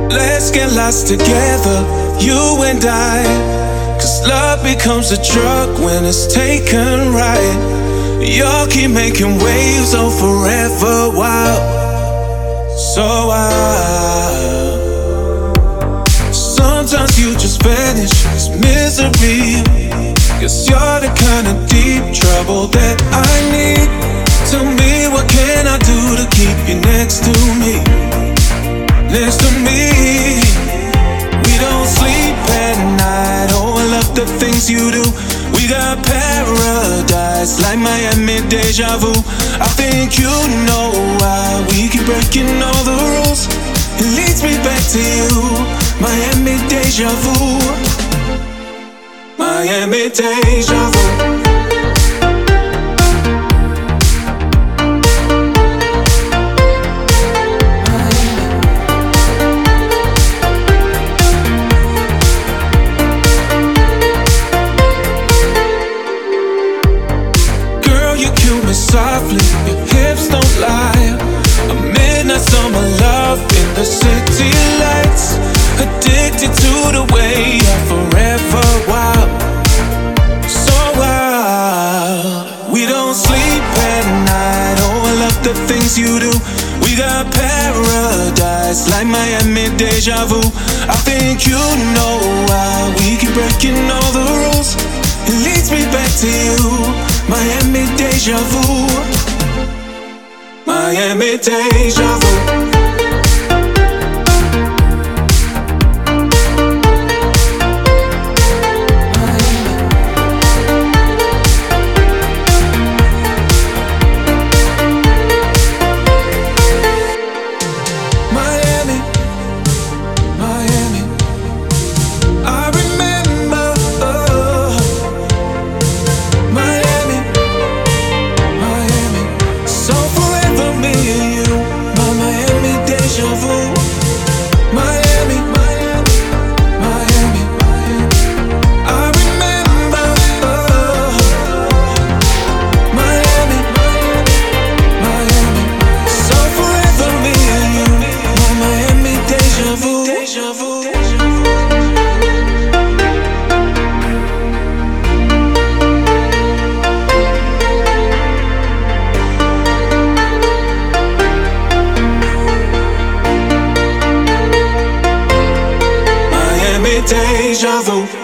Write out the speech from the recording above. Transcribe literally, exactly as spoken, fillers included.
Let's get lost together, you and I. Cause love becomes a drug when it's taken right. You'll keep making waves, oh forever wild. So wild. Sometimes you just vanish, it's misery. Cause you're the kind of deep trouble that I need. Tell me, what can I do to keep you next to me? Next to me. We don't sleep at night. Oh, I love the things you do. We got paradise like Miami deja vu. I think you know why we keep breaking all the rules. It leads me back to you, Miami deja vu. Miami deja vu. Softly, your hips don't lie. A midnight summer love in the city lights. Addicted to the way you're forever wild. So wild. We don't sleep at night. Oh, I love the things you do. We got paradise like Miami deja vu. I think you know why we keep breaking all the rules. It leads me back to you, Miami deja vu. Miami deja vu. Deja vu.